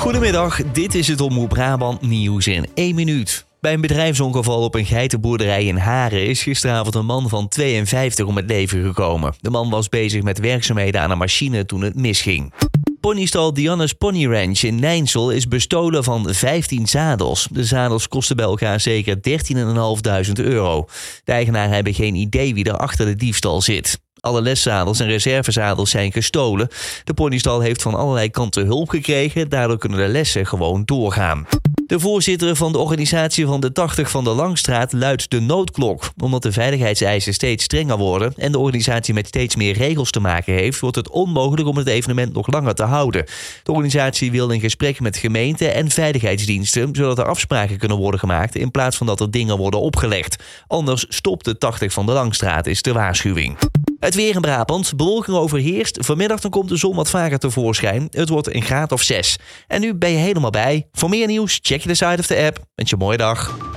Goedemiddag, dit is het Omroep Brabant nieuws in 1 minuut. Bij een bedrijfsongeval op een geitenboerderij in Haren is gisteravond een man van 52 om het leven gekomen. De man was bezig met werkzaamheden aan een machine toen het misging. Ponystal Dianne's Pony Ranch in Nijnsel is bestolen van 15 zadels. De zadels kosten bij elkaar zeker €13.500. De eigenaren hebben geen idee wie er achter de diefstal zit. Alle leszadels en reservezadels zijn gestolen. De ponystal heeft van allerlei kanten hulp gekregen, daardoor kunnen de lessen gewoon doorgaan. De voorzitter van de organisatie van de 80 van de Langstraat luidt de noodklok. Omdat de veiligheidseisen steeds strenger worden en de organisatie met steeds meer regels te maken heeft, wordt het onmogelijk om het evenement nog langer te houden. De organisatie wil in gesprek met gemeenten en veiligheidsdiensten, zodat er afspraken kunnen worden gemaakt in plaats van dat er dingen worden opgelegd. Anders stopt de 80 van de Langstraat, is de waarschuwing. Het weer in Brabant. Bewolking overheerst. Vanmiddag dan komt de zon wat vaker tevoorschijn. Het wordt een graad of 6. En nu ben je helemaal bij. Voor meer nieuws check je de site of de app. Wens je een mooie dag.